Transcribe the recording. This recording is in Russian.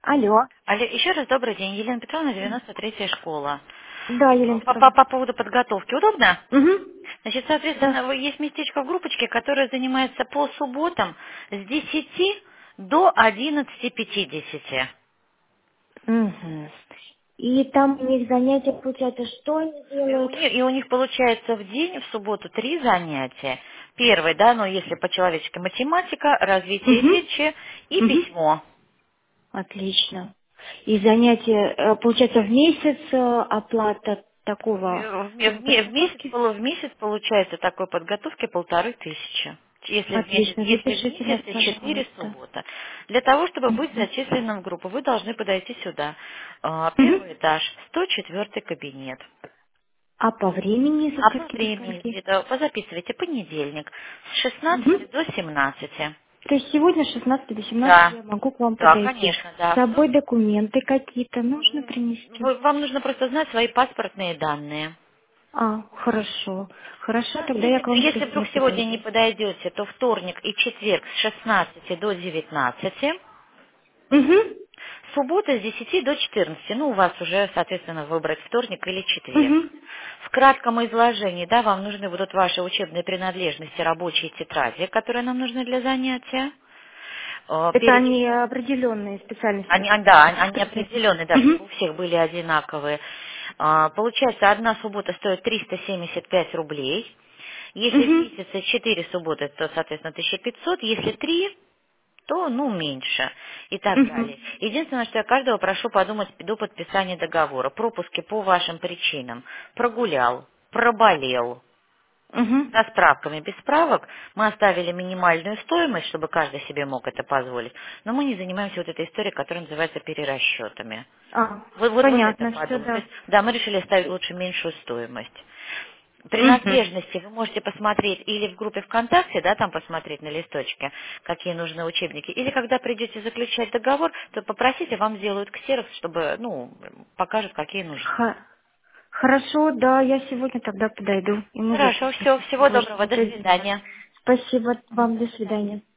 Алло. Алло, еще раз добрый день. Елена Петровна, 93-я школа. Да, Елена По, Петровна. по- по поводу подготовки. Удобно? Угу. Значит, Да. соответственно, есть местечко в группочке, которое занимается по субботам с 10 до 11:50. Угу. И там у них занятия, получается, что они делают? И у них получается в день, в субботу, 3 занятия. Первое, да, ну если по-человечески математика, развитие Угу. речи и Угу. письмо. Отлично. И занятия, получается, в месяц оплата такого подготовки? В месяц получается такой подготовки 1500. Если в месяц, Отлично. если в Запишите месяц нас, и 4 пожалуйста. суббота. Для того, чтобы быть Угу. зачисленным в группу, вы должны подойти сюда. Угу. Первый этаж, 104 кабинет. А по времени со А по скольки до времени скольки? где-то, позаписывайте, понедельник, с Угу. 16 до 17. То есть сегодня с 16 до 17 Да, я могу к вам да, подойти. конечно, С да. собой документы какие-то нужно принести? Вам нужно просто знать свои паспортные данные. А, хорошо. Хорошо, Да, тогда я к вам в если вдруг воскресенье сегодня не подойду. подойдете, то вторник и четверг с 16 до 19, Угу. суббота с 10 до 14. Ну, у вас уже, соответственно, выбрать вторник или четверг. Угу. В кратком изложении, да, вам нужны будут ваши учебные принадлежности, рабочие тетради, которые нам нужны для занятия. Это Перечень. они определенные специальности, Они, так да, сказать, они предметы. определенные, да, Угу. чтобы у всех были одинаковые. Получается, одна суббота стоит 375 рублей. Если в Угу. месяце 4 субботы, то, соответственно, 1500. Если 3, то, ну, меньше. И так Угу. далее. Единственное, что я каждого прошу подумать до подписания договора. Пропуски по вашим причинам. Прогулял, проболел, Угу. со справками, без справок мы оставили минимальную стоимость, чтобы каждый себе мог это позволить, но мы не занимаемся вот этой историей, которая называется перерасчетами. А, Вот это понятно, все, подумать. То да. есть, да, мы решили ставить лучше меньшую стоимость. Угу. Принадлежности вы можете посмотреть или в группе ВКонтакте, да, там посмотреть на листочке, какие нужны учебники, или когда придете заключать договор, то попросите, вам сделают ксерокс, чтобы, ну, покажут, какие нужны. Хорошо, да, я сегодня тогда подойду, и мы Хорошо, запишемся. всего Возможно, доброго, до это сделаем. свидания. Спасибо вам, до свидания.